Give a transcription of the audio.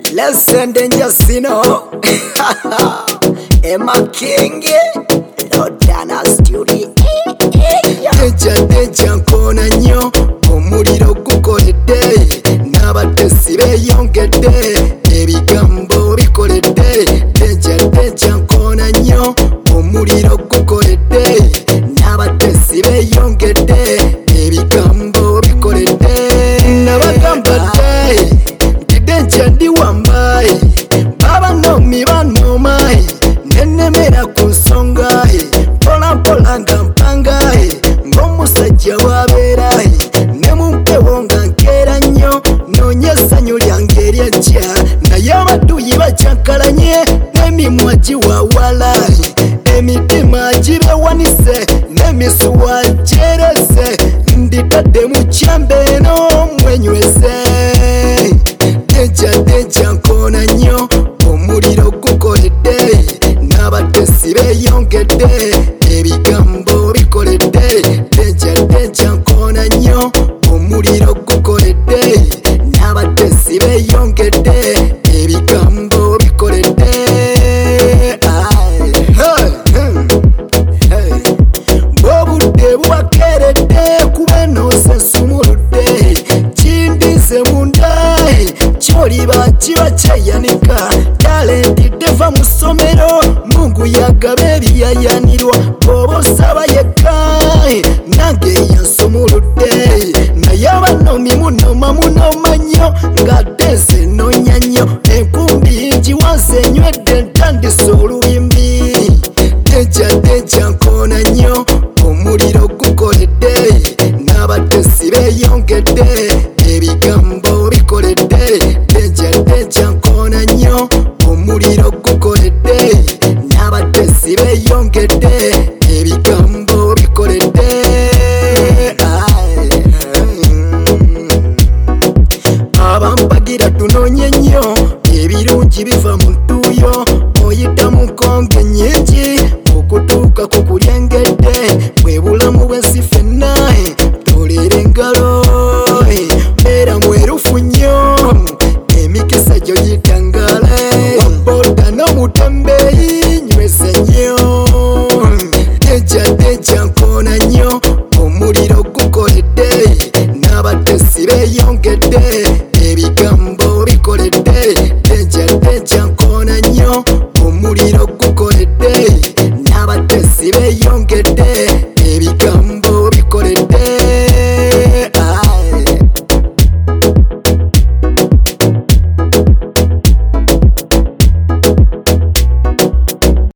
Listen just Emma King Lodana Studio Deja nkona nnyo omuliro gukoledde n'abatesi beeyongedde ebigambo bikoledde Deja nkona nnyo omuliro gukoledde n'abatesi beeyongedde ebigambo bikoledde nabagamba Deja ndi wambaye baba nomi banomaye nenemera ku nsonga mpola nga mpangaye ng'omusajja wabeeraye ne mu mpewo nga nkeera nnyo noonya essanyu lyange eryajja naye abadduyi bacyankalanye n'emimwa giwawalaye emitima gibewanise n'emisuwa gyerese nditadde mu kyambe eno mwenyweze Deja nkona nnyo omuliro gukoledde n'abatesi beeyongedde ebigambo bikoledde Deja nkona nnyo omuliro gukoledde n'abatesi beeyongedde ebigambo bikoledde bw'obudde bwakeeredde kuba noosensumuludde kindize munda kyoliba kiba kyeyanika talenti teva mu ssomero Mungu yagaba ebyayanirwa bw'oba osaba yekka nange yansumuludde naye abanomi munoma nnyo ng'ate nze noonya nnyo enkumbi ngiwanze enywedde ntandise olubimbi Deja nkona nnyo omuliro gukoledde n'abatesi beeyongedde ebigambo bikoledde Deja nkona nnyo omuliro gukoledde n'abatesi beeyongedde ebigambo bikoledde abampagira tunoonye nnyo ebirungi biva mu ntuuyo oyita mu nkonge nnyingi okutuuka ku kulyengedde bwe bulamu bw'ensi ffenna tolera engalo beera mwerufu nnyo emikisa gyo gitangale waboda n'omutembeeyi nywese nnyo Deja nkona nnyo omuliro gukoledde n'abatesi beeyongedde ebigambo bikoledde Deja nkona nnyo omuliro gukoledde n'abatesi beeyongedde